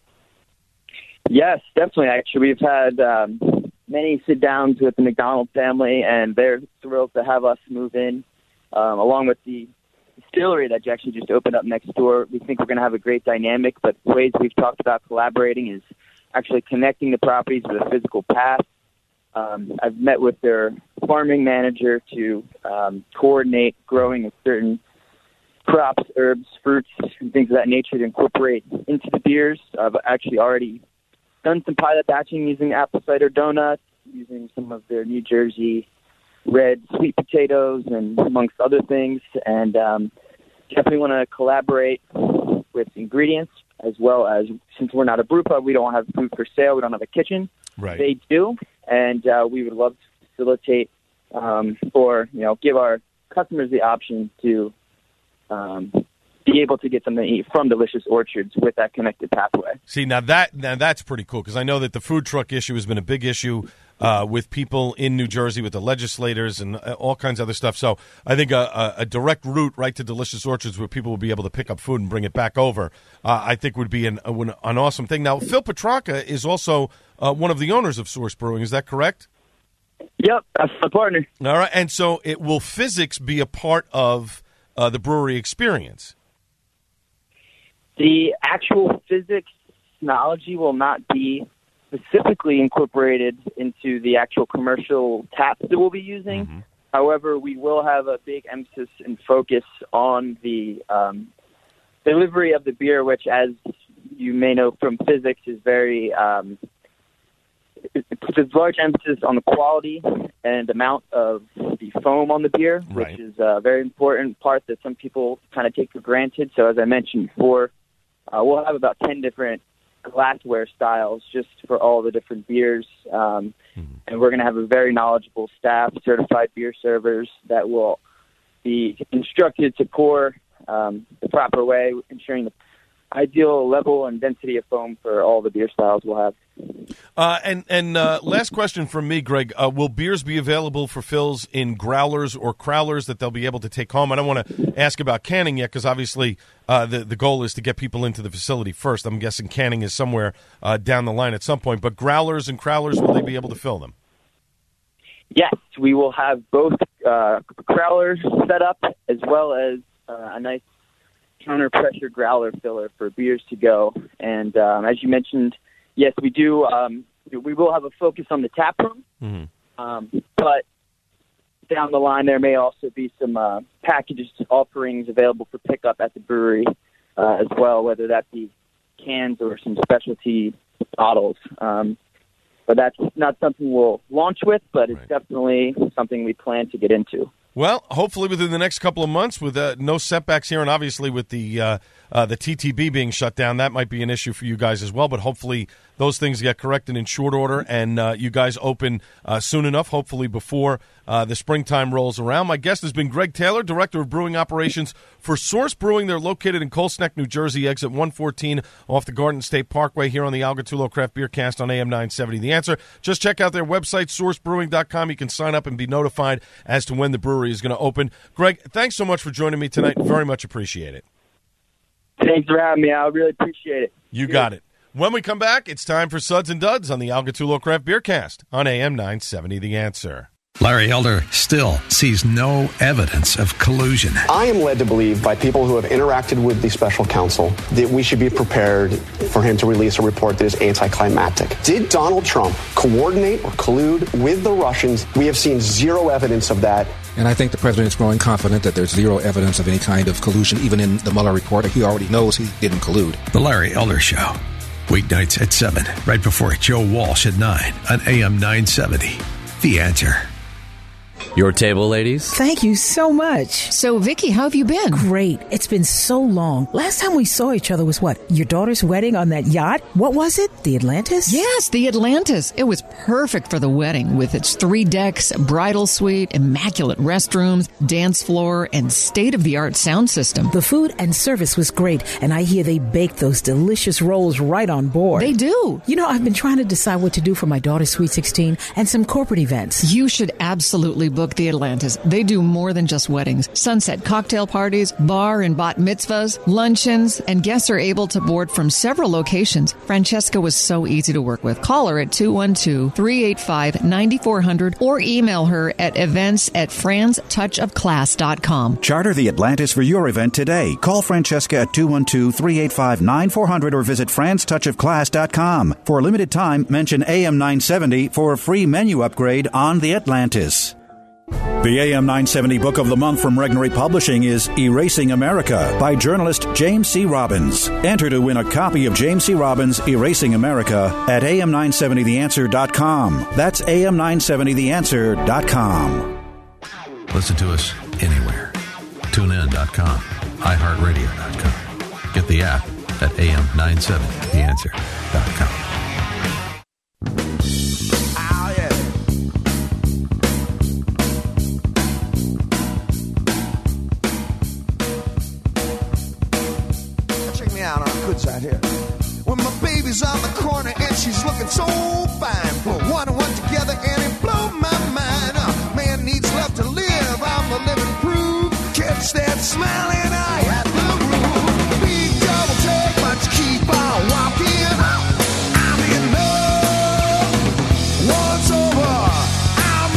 Yes, definitely. Actually, we've had many sit-downs with the McDonald family, and they're thrilled to have us move in, along with the distillery that actually just opened up next door. We think we're going to have a great dynamic, but ways we've talked about collaborating is actually connecting the properties with a physical path. I've met with their farming manager to coordinate growing of certain crops, herbs, fruits, and things of that nature to incorporate into the beers. I've actually already done some pilot batching using apple cider donuts, using some of their New Jersey red sweet potatoes, and amongst other things. And definitely want to collaborate with ingredients, as well as, since we're not a brew pub, we don't have food for sale, we don't have a kitchen. Right. They do, and we would love to facilitate or give our customers the option to be able to get something to eat from Delicious Orchards with that connected pathway. See, now that's pretty cool, because I know that the food truck issue has been a big issue with people in New Jersey, with the legislators and all kinds of other stuff. So I think a direct route right to Delicious Orchards where people will be able to pick up food and bring it back over, I think would be an awesome thing. Now, Phil Petranca is also one of the owners of Source Brewing. Is that correct? Yep, that's my partner. All right, and so will physics be a part of the brewery experience? The actual physics technology will not be specifically incorporated into the actual commercial taps that we'll be using. Mm-hmm. However, we will have a big emphasis and focus on the delivery of the beer, which, as you may know from physics, is very there's large emphasis on the quality and amount of the foam on the beer, right, which is a very important part that some people kind of take for granted. So, as I mentioned before, we'll have about 10 different glassware styles just for all the different beers. And we're going to have a very knowledgeable staff, certified beer servers that will be instructed to pour the proper way, ensuring the ideal level and density of foam for all the beer styles we'll have. And last question from me, Greg. Will beers be available for fills in growlers or crowlers that they'll be able to take home? I don't want to ask about canning yet, because obviously the goal is to get people into the facility first. I'm guessing canning is somewhere down the line at some point. But growlers and crowlers, will they be able to fill them? Yes, we will have both crowlers set up, as well as a nice counter pressure growler filler for beers to go. And as you mentioned, yes, we do. We will have a focus on the tap room, but down the line there may also be some packaged offerings available for pickup at the brewery as well, whether that be cans or some specialty bottles. But that's not something we'll launch with, but it's definitely something we plan to get into. Well, hopefully within the next couple of months, with no setbacks here, and obviously with the TTB being shut down, that might be an issue for you guys as well. But hopefully those things get corrected in short order, and you guys open soon enough, hopefully before the springtime rolls around. My guest has been Greg Taylor, Director of Brewing Operations for Source Brewing. They're located in Coles Neck, New Jersey, exit 114 off the Garden State Parkway here on the Algatulo Craft Beer Cast on AM 970. The Answer. Just check out their website, sourcebrewing.com. You can sign up and be notified as to when the brewery is going to open. Greg, thanks so much for joining me tonight. Very much appreciate it. Thanks for having me. I really appreciate it. You got it. When we come back, it's time for Suds and Duds on the Al Gattullo Craft Beer Cast on AM 970 The Answer. Larry Elder still sees no evidence of collusion. I am led to believe by people who have interacted with the special counsel that we should be prepared for him to release a report that is anticlimactic. Did Donald Trump coordinate or collude with the Russians? We have seen zero evidence of that. And I think the president is growing confident that there's zero evidence of any kind of collusion, even in the Mueller report. He already knows he didn't collude. The Larry Elder Show. Weeknights at 7, right before Joe Walsh at 9 on AM 970. The Answer. Your table, ladies. Thank you so much. So, Vicky, how have you been? Great. It's been so long. Last time we saw each other was what? Your daughter's wedding on that yacht? What was it? The Atlantis? Yes, the Atlantis. It was perfect for the wedding with its 3 decks, bridal suite, immaculate restrooms, dance floor, and state-of-the-art sound system. The food and service was great, and I hear they bake those delicious rolls right on board. They do. You know, I've been trying to decide what to do for my daughter's Sweet 16 and some corporate events. You should absolutely book the Atlantis. They do more than just weddings. Sunset cocktail parties, bar and bat mitzvahs, luncheons, and guests are able to board from several locations. Francesca was so easy to work with. Call her at 212-385-9400 or email her at events@franstouchofclass.com. Charter the Atlantis for your event today. Call Francesca at 212-385-9400 or visit franstouchofclass.com. For a limited time, mention AM 970 for a free menu upgrade on the Atlantis. The AM 970 Book of the Month from Regnery Publishing is Erasing America by journalist James C. Robbins. Enter to win a copy of James C. Robbins' Erasing America at am970theanswer.com. That's am970theanswer.com. Listen to us anywhere. TuneIn.com, iHeartRadio.com. Get the app at am970theanswer.com. Side here. When my baby's on the corner and she's looking so fine, put 1 and 1 together and it blow my mind. Man needs love to live. I'm the living proof. Catch that smiling eye at the roof. Big double take, but you keep on walking. I'm in love. Once over, I'm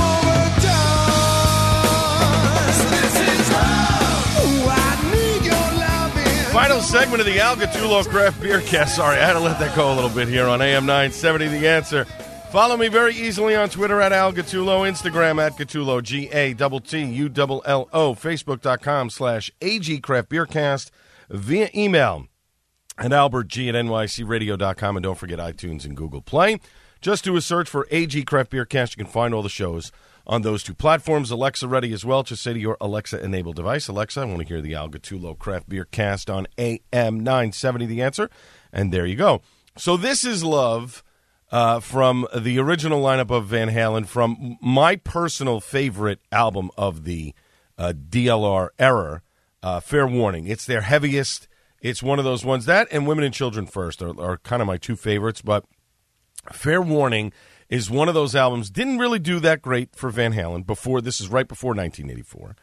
overdone. This is love. Ooh, I need your loving. Final segment of the Al Gattullo Craft Beer Cast. Sorry, I had to let that go a little bit here on AM 970 The Answer. Follow me very easily on Twitter at Al Gattullo, Instagram at Gattullo, GATTULLO, Facebook.com/AG Craft Beer Cast, via email at albertg@nycradio.com, and don't forget iTunes and Google Play. Just do a search for AG Craft Beer Cast. You can find all the shows on those 2 platforms. Alexa ready as well. Just say to your Alexa-enabled device, Alexa, I want to hear the Al Gattullo Craft Beer Cast on AM 970 The Answer. And there you go. So this is Love from the original lineup of Van Halen, from my personal favorite album of the DLR era, Fair Warning. It's their heaviest. It's one of those ones. That and Women and Children First are kind of my 2 favorites, but Fair Warning is one of those albums. Didn't really do that great for Van Halen before. This is right before 1984.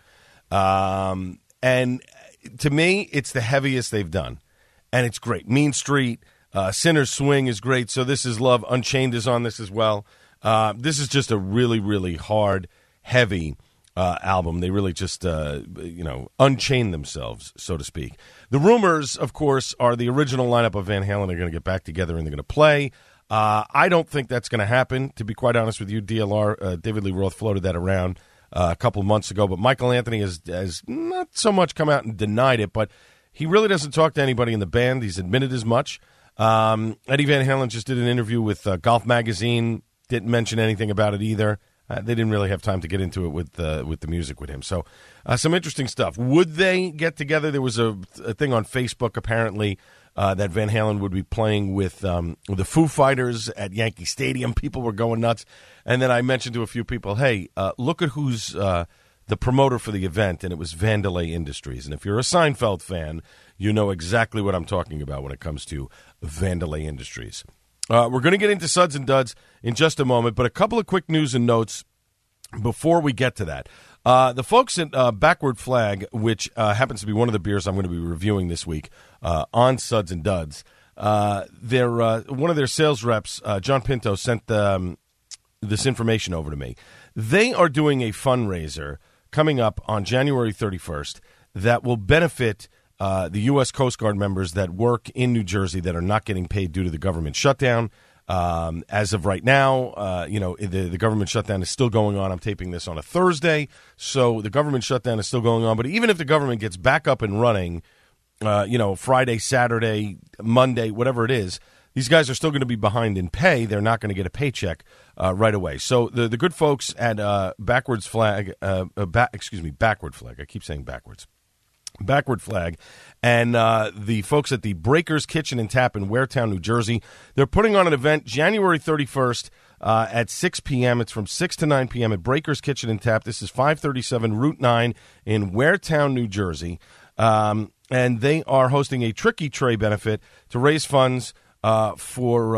And to me, it's the heaviest they've done. And it's great. Mean Street, Sinner's Swing is great. So This Is Love. Unchained is on this as well. This is just a really, really hard, heavy album. They really just, unchain themselves, so to speak. The rumors, of course, are the original lineup of Van Halen are going to get back together and they're going to play. I don't think that's going to happen, to be quite honest with you. DLR, David Lee Roth floated that around a couple of months ago, but Michael Anthony has not so much come out and denied it, but he really doesn't talk to anybody in the band. He's admitted as much. Eddie Van Halen just did an interview with Golf Magazine, didn't mention anything about it either. They didn't really have time to get into it with the music with him. So some interesting stuff. Would they get together? There was a thing on Facebook, apparently, that Van Halen would be playing with the Foo Fighters at Yankee Stadium. People were going nuts. And then I mentioned to a few people, hey, look at who's the promoter for the event, and it was Vandelay Industries. And if you're a Seinfeld fan, you know exactly what I'm talking about when it comes to Vandelay Industries. We're going to get into Suds and Duds in just a moment, but a couple of quick news and notes before we get to that. The folks at Backward Flag, which happens to be one of the beers I'm going to be reviewing this week on Suds and Duds, one of their sales reps, John Pinto, sent this information over to me. They are doing a fundraiser coming up on January 31st that will benefit the U.S. Coast Guard members that work in New Jersey that are not getting paid due to the government shutdown. As of right now, the government shutdown is still going on. I'm taping this on a Thursday, so the government shutdown is still going on. But even if the government gets back up and running, Friday, Saturday, Monday, whatever it is, these guys are still going to be behind in pay. They're not going to get a paycheck right away. So the good folks at Backward Flag. I keep saying backwards. Backward Flag, and the folks at the Breakers Kitchen and Tap in Waretown, New Jersey. They're putting on an event January 31st at 6 p.m. It's from 6 to 9 p.m. at Breakers Kitchen and Tap. This is 537 Route 9 in Waretown, New Jersey. And they are hosting a Tricky Tray benefit to raise funds for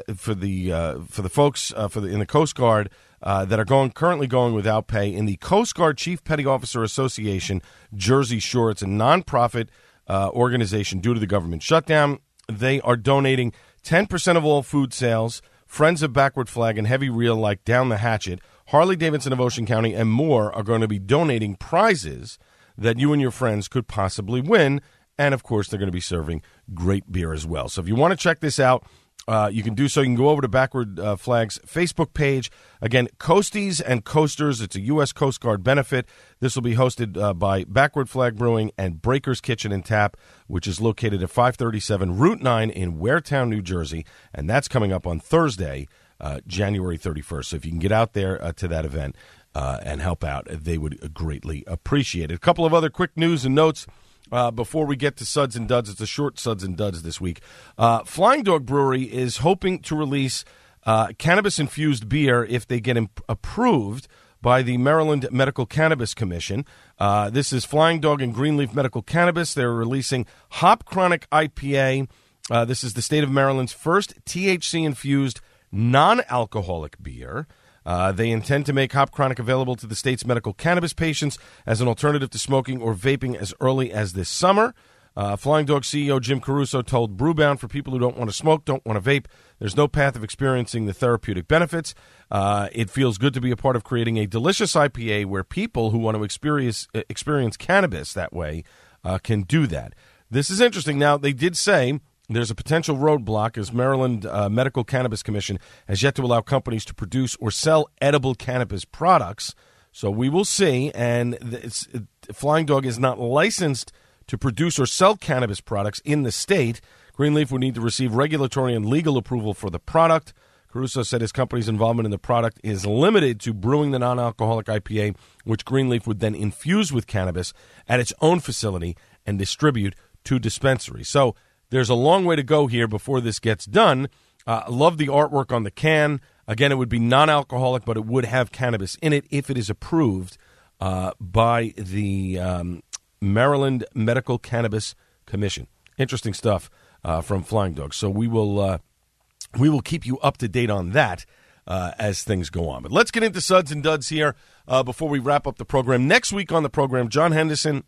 the folks in the Coast Guard that are currently going without pay in the Coast Guard Chief Petty Officer Association, Jersey Shore. It's a nonprofit organization due to the government shutdown. They are donating 10% of all food sales. Friends of Backward Flag and Heavy Reel like Down the Hatchet, Harley Davidson of Ocean County, and more are going to be donating prizes that you and your friends could possibly win. And, of course, they're going to be serving great beer as well. So if you want to check this out, you can do so. You can go over to Backward Flag's Facebook page. Again, Coasties and Coasters. It's a U.S. Coast Guard benefit. This will be hosted by Backward Flag Brewing and Breakers Kitchen and Tap, which is located at 537 Route 9 in Waretown, New Jersey. And that's coming up on Thursday, January 31st. So if you can get out there to that event and help out, they would greatly appreciate it. A couple of other quick news and notes. Before we get to Suds and Duds, it's a short Suds and Duds this week. Flying Dog Brewery is hoping to release cannabis-infused beer if they get approved by the Maryland Medical Cannabis Commission. This is Flying Dog and Greenleaf Medical Cannabis. They're releasing Hop Chronic IPA. This is the state of Maryland's first THC-infused non-alcoholic beer. They intend to make Hop Chronic available to the state's medical cannabis patients as an alternative to smoking or vaping as early as this summer. Flying Dog CEO Jim Caruso told Brewbound, for people who don't want to smoke, don't want to vape, there's no path of experiencing the therapeutic benefits. It feels good to be a part of creating a delicious IPA where people who want to experience cannabis that way can do that. This is interesting. Now, they did say there's a potential roadblock as Maryland Medical Cannabis Commission has yet to allow companies to produce or sell edible cannabis products. So we will see. And Flying Dog is not licensed to produce or sell cannabis products in the state. Greenleaf would need to receive regulatory and legal approval for the product. Caruso said his company's involvement in the product is limited to brewing the non-alcoholic IPA, which Greenleaf would then infuse with cannabis at its own facility and distribute to dispensaries. So there's a long way to go here before this gets done. I love the artwork on the can. Again, it would be non-alcoholic, but it would have cannabis in it if it is approved by the Maryland Medical Cannabis Commission. Interesting stuff from Flying Dog. So we will keep you up to date on that as things go on. But let's get into Suds and Duds here before we wrap up the program. Next week on the program, John Henderson,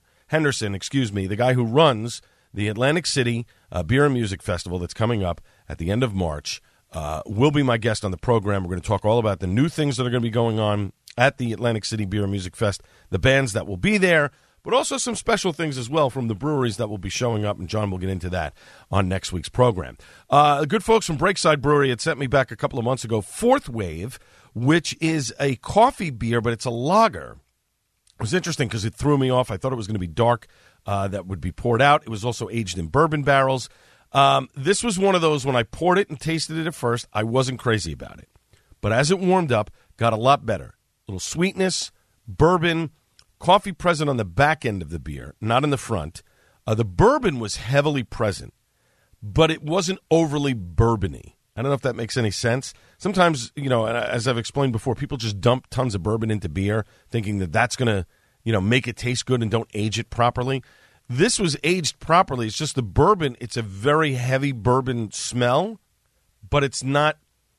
the guy who runs the Atlantic City Beer and Music Festival that's coming up at the end of March, will be my guest on the program. We're going to talk all about the new things that are going to be going on at the Atlantic City Beer and Music Fest, the bands that will be there, but also some special things as well from the breweries that will be showing up, and John will get into that on next week's program. Good folks from Breakside Brewery had sent me back a couple of months ago Fourth Wave, which is a coffee beer, but it's a lager. It was interesting because it threw me off. I thought it was going to be dark. That would be poured out. It was also aged in bourbon barrels. This was one of those, when I poured it and tasted it at first, I wasn't crazy about it. But as it warmed up, got a lot better. A little sweetness, bourbon, coffee present on the back end of the beer, not in the front. The bourbon was heavily present, but it wasn't overly bourbony. I don't know if that makes any sense. Sometimes, as I've explained before, people just dump tons of bourbon into beer thinking that that's going to make it taste good and don't age it properly. This was aged properly. It's just the bourbon. It's a very heavy bourbon smell, but it's not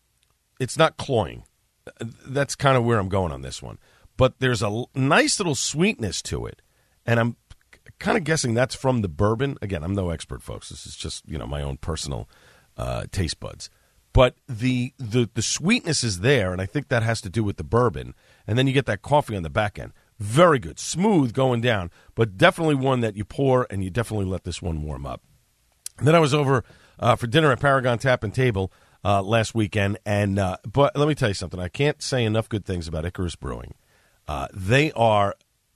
cloying. That's kind of where I'm going on this one. But there's a nice little sweetness to it, and I'm kind of guessing that's from the bourbon. Again, I'm no expert, folks. This is just, my own personal taste buds. But the sweetness is there, and I think that has to do with the bourbon. And then you get that coffee on the back end. Very good. Smooth going down, but definitely one that you pour, and you definitely let this one warm up. And then I was over for dinner at Paragon Tap and Table last weekend, but let me tell you something. I can't say enough good things about Icarus Brewing. They are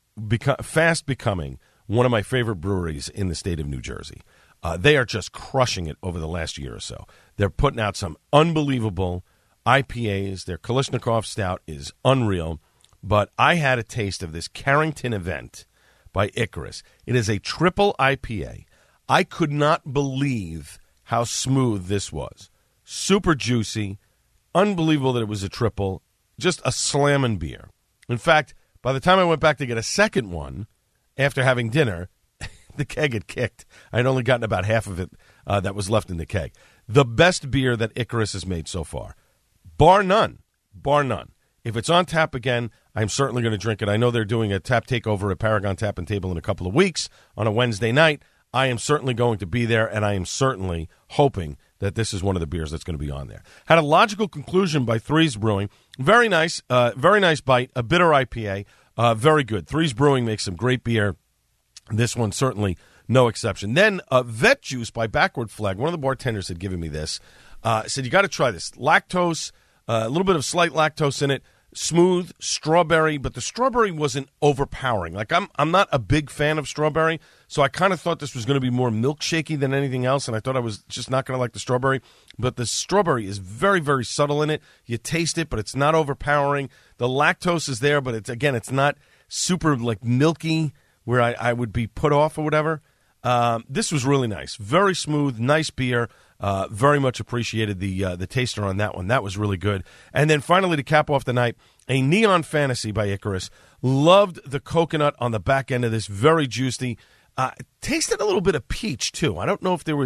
fast becoming one of my favorite breweries in the state of New Jersey. They are just crushing it over the last year or so. They're putting out some unbelievable IPAs. Their Kalashnikov Stout is unreal. But I had a taste of this Carrington Event by Icarus. It is a triple IPA. I could not believe how smooth this was. Super juicy. Unbelievable that it was a triple. Just a slamming beer. In fact, by the time I went back to get a second one after having dinner, the keg had kicked. I had only gotten about half of it that was left in the keg. The best beer that Icarus has made so far. Bar none. Bar none. If it's on tap again, I'm certainly going to drink it. I know they're doing a tap takeover at Paragon Tap and Table in a couple of weeks on a Wednesday night. I am certainly going to be there, and I am certainly hoping that this is one of the beers that's going to be on there. Had a logical conclusion by Threes Brewing. Very nice bite, a bitter IPA. Very good. Threes Brewing makes some great beer. This one certainly no exception. Then Vet Juice by Backward Flag. One of the bartenders had given me this. Said, you got to try this. Lactose, a little bit of slight lactose in it. Smooth, strawberry, but the strawberry wasn't overpowering. Like, I'm not a big fan of strawberry, so I kind of thought this was going to be more milkshakey than anything else, and I thought I was just not going to like the strawberry. But the strawberry is very, very subtle in it. You taste it, but it's not overpowering. The lactose is there, but it's not super, like, milky where I would be put off or whatever. This was really nice. Very smooth, nice beer. Very much appreciated the taster on that one. That was really good. And then finally, to cap off the night, a Neon Fantasy by Icarus. Loved the coconut on the back end of this. Very juicy. Tasted a little bit of peach, too. I don't know if that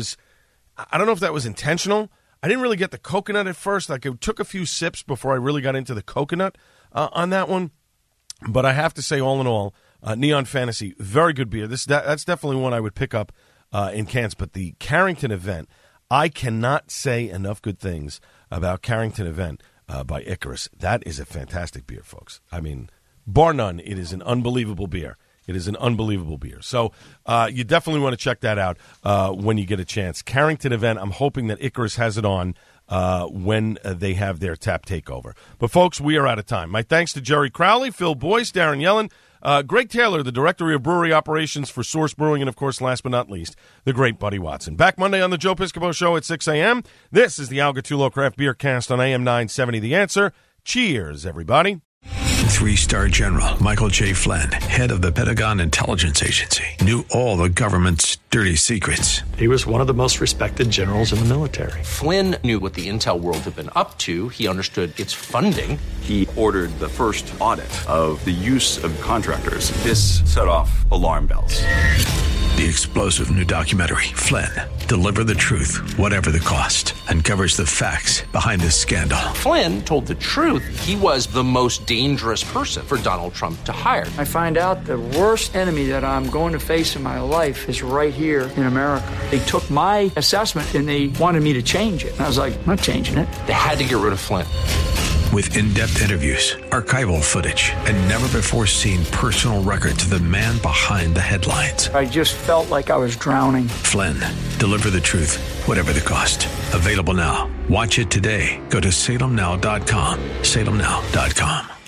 was intentional. I didn't really get the coconut at first. Like, it took a few sips before I really got into the coconut on that one. But I have to say, all in all, Neon Fantasy, very good beer. That's definitely one I would pick up in cans. But the Carrington Event, I cannot say enough good things about Carrington Event by Icarus. That is a fantastic beer, folks. I mean, bar none, it is an unbelievable beer. It is an unbelievable beer. So you definitely want to check that out when you get a chance. Carrington Event, I'm hoping that Icarus has it on when they have their tap takeover. But, folks, we are out of time. My thanks to Jerry Crowley, Phil Boyce, Darren Yellen, Greg Taylor, the Director of Brewery Operations for Source Brewing, and, of course, last but not least, the great Buddy Watson. Back Monday on the Joe Piscopo Show at 6 a.m. This is the Al Gattullo Craft Beer Cast on AM 970 The Answer. Cheers, everybody. 3-star General Michael J. Flynn, head of the Pentagon Intelligence Agency, knew all the government's dirty secrets. He was one of the most respected generals in the military. Flynn knew what the intel world had been up to. He understood its funding. He ordered the first audit of the use of contractors. This set off alarm bells. The explosive new documentary, Flynn, Deliver the Truth, Whatever the Cost, uncovers the facts behind this scandal. Flynn told the truth. He was the most dangerous person for Donald Trump to hire. I find out the worst enemy that I'm going to face in my life is right here in America. They took my assessment and they wanted me to change it. And I was like, I'm not changing it. They had to get rid of Flynn. With in-depth interviews, archival footage, and never-before-seen personal records of the man behind the headlines. I just felt like I was drowning. Flynn, Deliver the Truth, Whatever the Cost. Available now. Watch it today. Go to salemnow.com. salemnow.com.